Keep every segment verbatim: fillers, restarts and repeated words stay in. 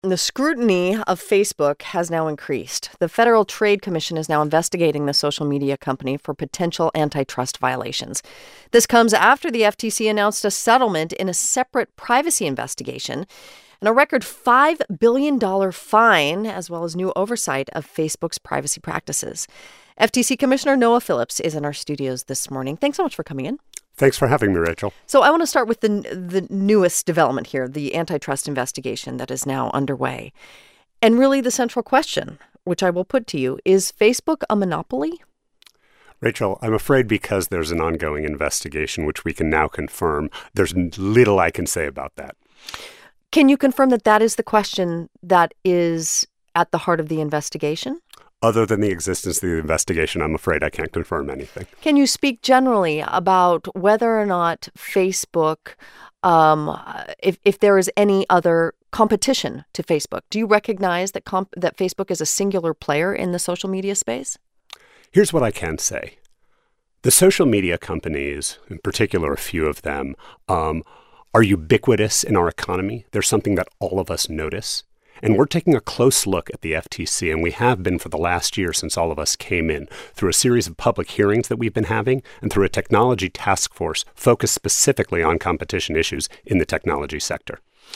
The scrutiny of Facebook has now increased. The Federal Trade Commission is now investigating the social media company for potential antitrust violations. This comes after the F T C announced a settlement in a separate privacy investigation and a record five billion dollars fine, as well as new oversight of Facebook's privacy practices. F T C Commissioner Noah Phillips is in our studios this morning. Thanks so much for coming in. Thanks for having me, Rachel. So I want to start with the the newest development here, the antitrust investigation that is now underway. And really the central question, which I will put to you, is Facebook a monopoly? Rachel, I'm afraid because there's an ongoing investigation, which we can now confirm, there's little I can say about that. Can you confirm that that is the question that is at the heart of the investigation? Other than the existence of the investigation, I'm afraid I can't confirm anything. Can you speak generally about whether or not Facebook, um, if if there is any other competition to Facebook? Do you recognize that comp- that Facebook is a singular player in the social media space? Here's what I can say. The social media companies, in particular a few of them, um, are ubiquitous in our economy. They're something that all of us notice. And we're taking a close look at the F T C, and we have been for the last year since all of us came in, through a series of public hearings that we've been having and through a technology task force focused specifically on competition issues in the technology sector.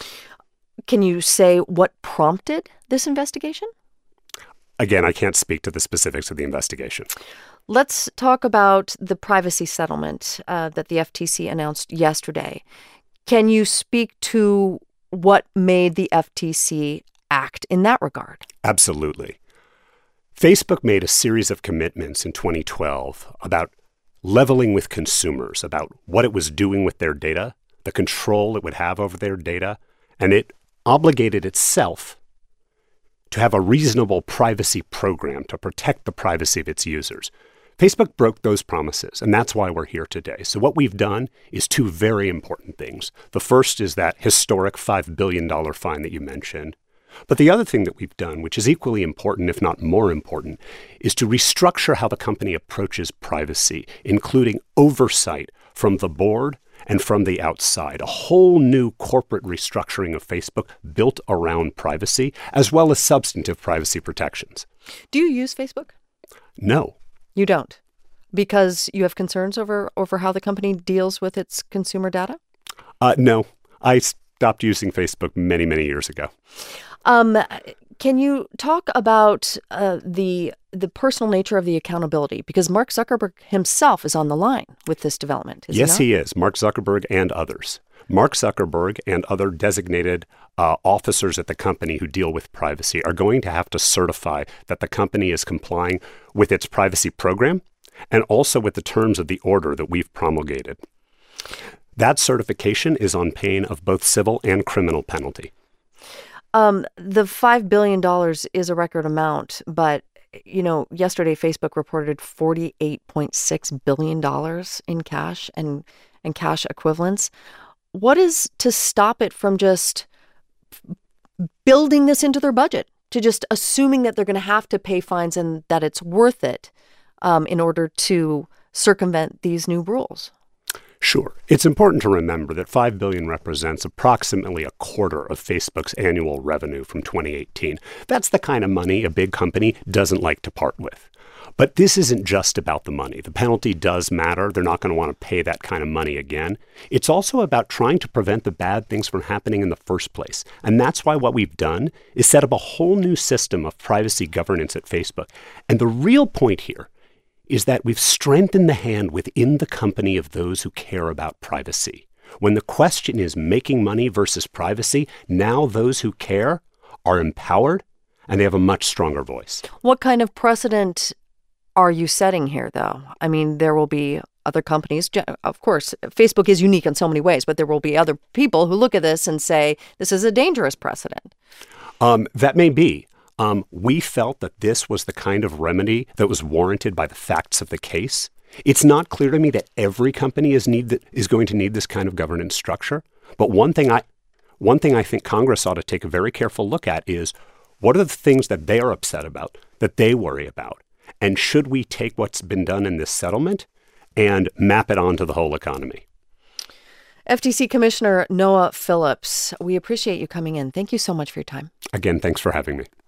Can you say what prompted this investigation? Again, I can't speak to the specifics of the investigation. Let's talk about the privacy settlement uh, that the F T C announced yesterday. Can you speak to what made the F T C act in that regard? Absolutely. Facebook made a series of commitments in twenty twelve about leveling with consumers, about what it was doing with their data, the control it would have over their data, and it obligated itself to have a reasonable privacy program to protect the privacy of its users. Facebook broke those promises, and that's why we're here today. So what we've done is two very important things. The first is that historic five billion dollars fine that you mentioned. But the other thing that we've done, which is equally important, if not more important, is to restructure how the company approaches privacy, including oversight from the board and from the outside. A whole new corporate restructuring of Facebook built around privacy, as well as substantive privacy protections. Do you use Facebook? No. You don't? Because you have concerns over, over how the company deals with its consumer data? Uh, no. I stopped using Facebook many, many years ago. Um, can you talk about uh, the the personal nature of the accountability? Because Mark Zuckerberg himself is on the line with this development, is yes, he not? he is. Mark Zuckerberg and others. Mark Zuckerberg and other designated uh, officers at the company who deal with privacy are going to have to certify that the company is complying with its privacy program and also with the terms of the order that we've promulgated. That certification is on pain of both civil and criminal penalty. Um, the five billion dollars is a record amount, but, you know, yesterday Facebook reported forty-eight point six billion dollars in cash and, and cash equivalents. What is to stop it from just building this into their budget, to just assuming that they're going to have to pay fines and that it's worth it um, in order to circumvent these new rules? Sure. It's important to remember that five billion dollars represents approximately a quarter of Facebook's annual revenue from twenty eighteen. That's the kind of money a big company doesn't like to part with. But this isn't just about the money. The penalty does matter. They're not going to want to pay that kind of money again. It's also about trying to prevent the bad things from happening in the first place. And that's why what we've done is set up a whole new system of privacy governance at Facebook. And the real point here is that we've strengthened the hand within the company of those who care about privacy. When the question is making money versus privacy, now those who care are empowered and they have a much stronger voice. What kind of precedent are you setting here, though? I mean, there will be other companies. Of course, Facebook is unique in so many ways, but there will be other people who look at this and say, this is a dangerous precedent. Um, that may be. Um, we felt that this was the kind of remedy that was warranted by the facts of the case. It's not clear to me that every company is need that is going to need this kind of governance structure. But one thing I, one thing I think Congress ought to take a very careful look at is what are the things that they are upset about, that they worry about, and should we take what's been done in this settlement and map it onto the whole economy? F T C Commissioner Noah Phillips, we appreciate you coming in. Thank you so much for your time. Again, thanks for having me.